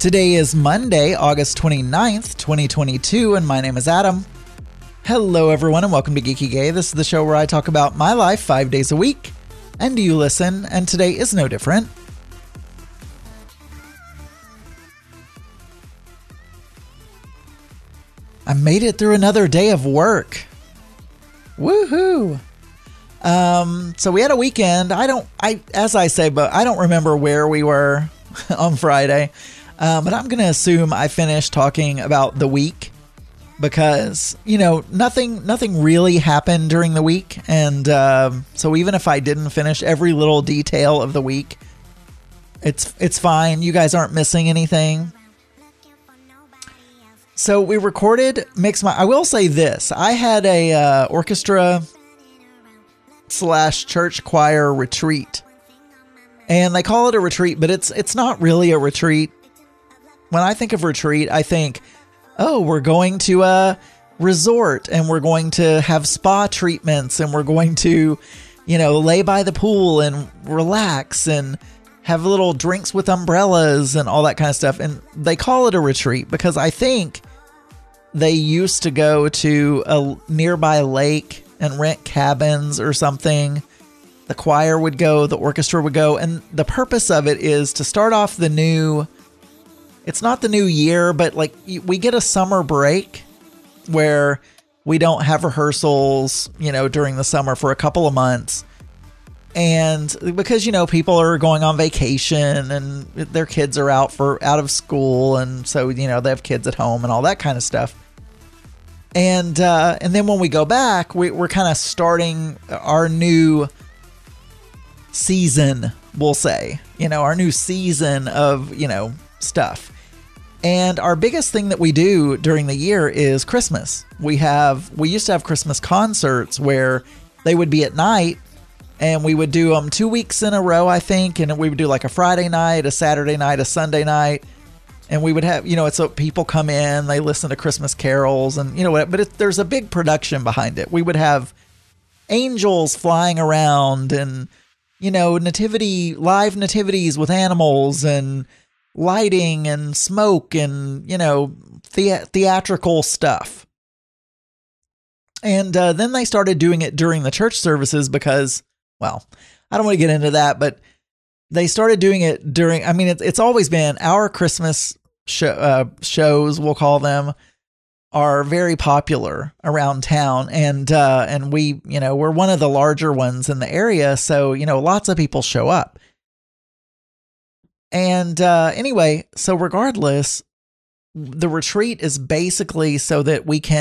Today is Monday, August 29th, 2022, and my name is Adam. Hello, everyone, and welcome to Geeky Gay. This is the show where I talk about my life 5 days a week, and you listen, and today is no different. I made it through another day of work. Woohoo! So we had a weekend. I don't remember where we were on Friday. But I'm going to assume I finished talking about the week because, nothing really happened during the week. And so even if I didn't finish every little detail of the week, it's fine. You guys aren't missing anything. So we recorded I will say this. I had a orchestra / church choir retreat. And they call it a retreat, but it's not really a retreat. When I think of retreat, I think, we're going to a resort and we're going to have spa treatments and we're going to, lay by the pool and relax and have little drinks with umbrellas and all that kind of stuff. And they call it a retreat because I think they used to go to a nearby lake and rent cabins or something. The choir would go, the orchestra would go, and the purpose of it is to start off it's not the new year, but we get a summer break where we don't have rehearsals, during the summer for a couple of months. And because, people are going on vacation and their kids are out of school. And so, they have kids at home and all that kind of stuff. And then when we go back, we're kind of starting our new season, we'll say, our new season of, stuff. And our biggest thing that we do during the year is Christmas. We used to have Christmas concerts where they would be at night and we would do them 2 weeks in a row, I think. And we would do like a Friday night, a Saturday night, a Sunday night. And we would have, it's so people come in, they listen to Christmas carols and, but there's a big production behind it. We would have angels flying around and, live nativities with animals and lighting and smoke and, theatrical stuff. And then they started doing it during the church services because, I don't want to get into that, but they started doing it during, it's always been our Christmas shows, we'll call them, are very popular around town. And we, we're one of the larger ones in the area. So, lots of people show up. And anyway, so regardless, the retreat is basically so that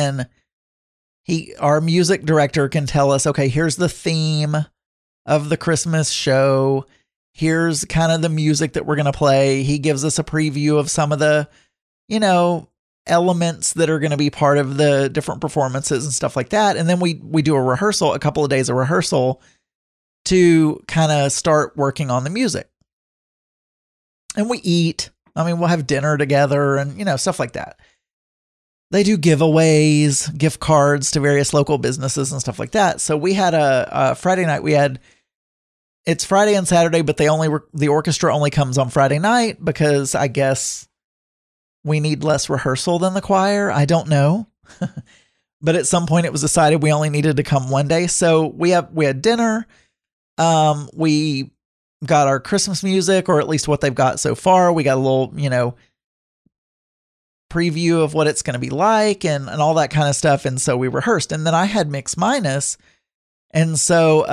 our music director can tell us, okay, here's the theme of the Christmas show. Here's kind of the music that we're going to play. He gives us a preview of some of the, elements that are going to be part of the different performances and stuff like that. And then we do a couple of days of rehearsal to kind of start working on the music. And we eat. We'll have dinner together and, stuff like that. They do giveaways, gift cards to various local businesses and stuff like that. So we had a Friday night. It's Friday and Saturday, but the orchestra only comes on Friday night because I guess we need less rehearsal than the choir. I don't know. But at some point it was decided we only needed to come one day. So we had dinner. We got our Christmas music, or at least what they've got so far. We got a little, preview of what it's going to be like and all that kind of stuff. And so we rehearsed, and then I had Mix Minus. And so,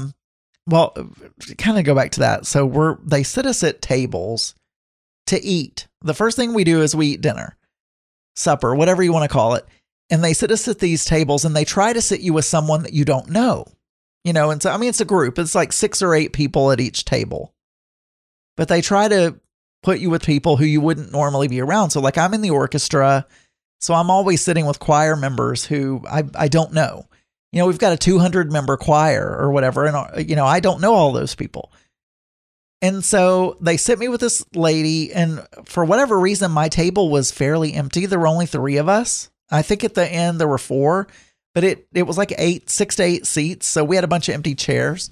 kind of go back to that. So they sit us at tables to eat. The first thing we do is we eat dinner, supper, whatever you want to call it. And they sit us at these tables and they try to sit you with someone that you don't know, and so, it's a group. It's like 6 or 8 people at each table, but they try to put you with people who you wouldn't normally be around. So like I'm in the orchestra, so I'm always sitting with choir members who I don't know. We've got a 200 member choir or whatever. And, I don't know all those people. And so they sit me with this lady, and for whatever reason, my table was fairly empty. There were only 3 of us. I think at the end there were 4, but it was like 6 to 8 seats. So we had a bunch of empty chairs.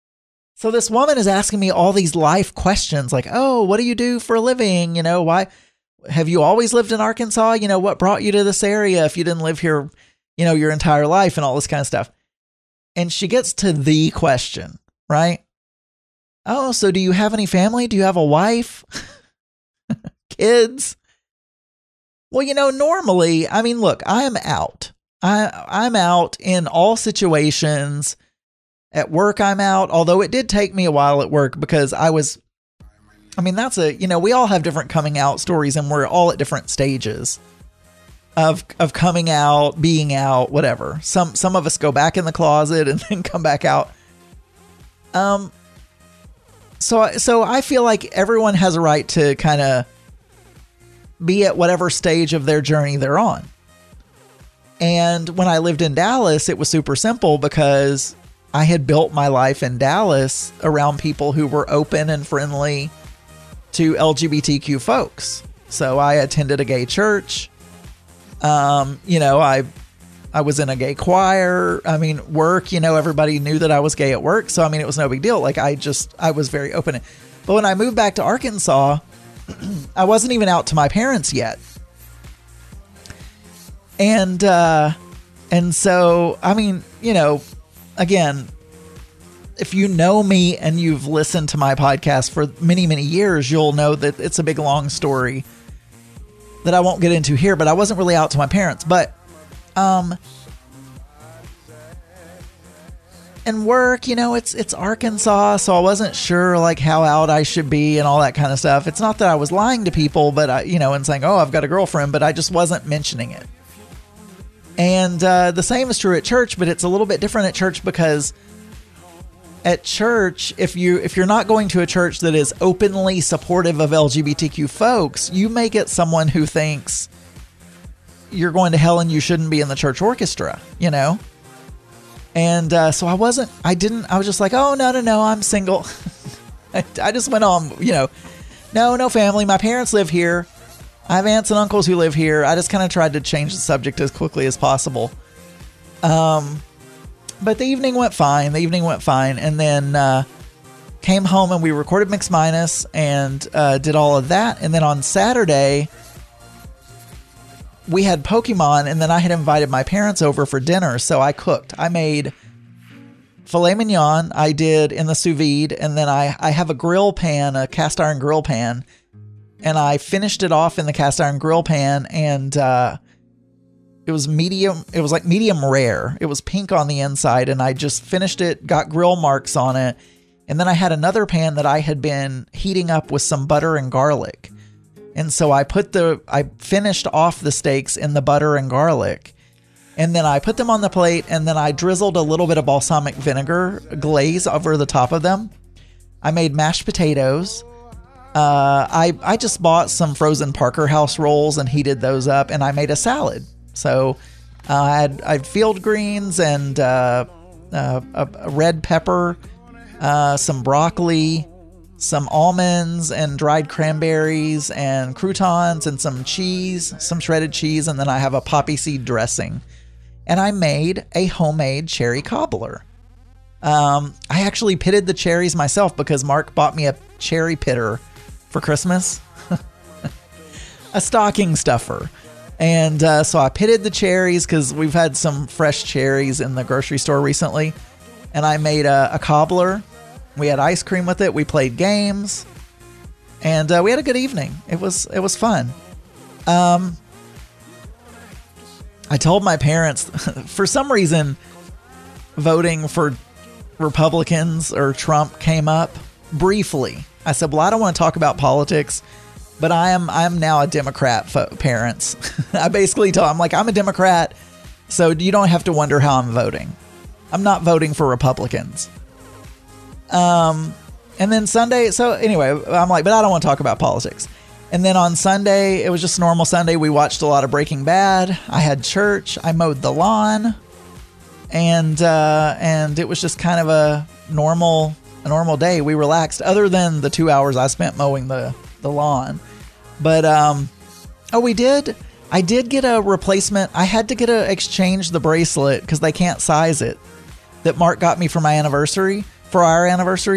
So this woman is asking me all these life questions like, oh, what do you do for a living? Why have you always lived in Arkansas? What brought you to this area if you didn't live here, your entire life and all this kind of stuff. And she gets to the question, right? Oh, so do you have any family? Do you have a wife? Kids? Well, normally, look, I'm out. I'm out in all situations. At work, I'm out, although it did take me a while at work because we all have different coming out stories, and we're all at different stages of coming out, being out, whatever. Some of us go back in the closet and then come back out. So I feel like everyone has a right to kind of be at whatever stage of their journey they're on. And when I lived in Dallas, it was super simple because I had built my life in Dallas around people who were open and friendly to LGBTQ folks. So I attended a gay church. I was in a gay choir. Work, everybody knew that I was gay at work. So, it was no big deal. Like I was very open. But when I moved back to Arkansas, I wasn't even out to my parents yet. And so, again, if you know me and you've listened to my podcast for many, many years, you'll know that it's a big, long story that I won't get into here, but I wasn't really out to my parents. But, and work, it's Arkansas, so I wasn't sure like how out I should be and all that kind of stuff. It's not that I was lying to people, but and saying, oh, I've got a girlfriend, but I just wasn't mentioning it. And the same is true at church, but it's a little bit different at church because at church, if you're not going to a church that is openly supportive of LGBTQ folks, you may get someone who thinks you're going to hell and you shouldn't be in the church orchestra, And so I was just like, oh, no, I'm single. I just went on, no family. My parents live here. I have aunts and uncles who live here. I just kind of tried to change the subject as quickly as possible. But the evening went fine. And then came home and we recorded Mix Minus and did all of that. And then on Saturday, we had Pokemon, and then I had invited my parents over for dinner. So I cooked. I made filet mignon. I did in the sous vide. And then I have a grill pan, a cast iron grill pan. And I finished it off in the cast iron grill pan, and it was medium. It was like medium rare. It was pink on the inside, and I just finished it, got grill marks on it. And then I had another pan that I had been heating up with some butter and garlic. And so I finished off the steaks in the butter and garlic. And then I put them on the plate, and then I drizzled a little bit of balsamic vinegar glaze over the top of them. I made mashed potatoes. I just bought some frozen Parker House rolls and heated those up, and I made a salad. So I had field greens and a red pepper, some broccoli, some almonds and dried cranberries and croutons and some cheese, some shredded cheese, and then I have a poppy seed dressing. And I made a homemade cherry cobbler. I actually pitted the cherries myself because Mark bought me a cherry pitter for Christmas. A stocking stuffer. And so I pitted the cherries because we've had some fresh cherries in the grocery store recently. And I made a cobbler. We had ice cream with it. We played games. And we had a good evening. It was fun. I told my parents, for some reason, voting for Republicans or Trump came up briefly. I said, well, I don't want to talk about politics, but I'm now a Democrat, parents. I basically told them, I'm a Democrat, so you don't have to wonder how I'm voting. I'm not voting for Republicans. And then Sunday, so anyway, I'm like, but I don't want to talk about politics. And then on Sunday, it was just a normal Sunday. We watched a lot of Breaking Bad. I had church. I mowed the lawn. And it was just kind of a normal day. We relaxed, other than the 2 hours I spent mowing the lawn. But, I did get a replacement. I had to exchange the bracelet because they can't size it that Mark got me for our anniversary.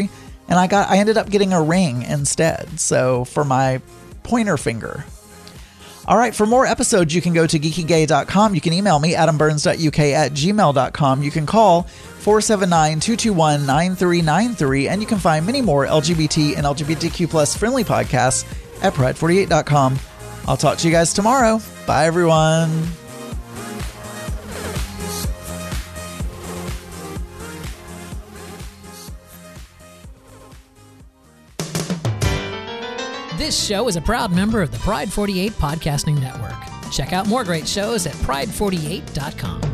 And I ended up getting a ring instead. So for my pointer finger. All right, for more episodes, you can go to geekygay.com. You can email me, adamburns.uk@gmail.com. You can call 479-221-9393, and you can find many more LGBT and LGBTQ plus friendly podcasts at pride48.com. I'll talk to you guys tomorrow. Bye, everyone. This show is a proud member of the Pride 48 Podcasting Network. Check out more great shows at pride48.com.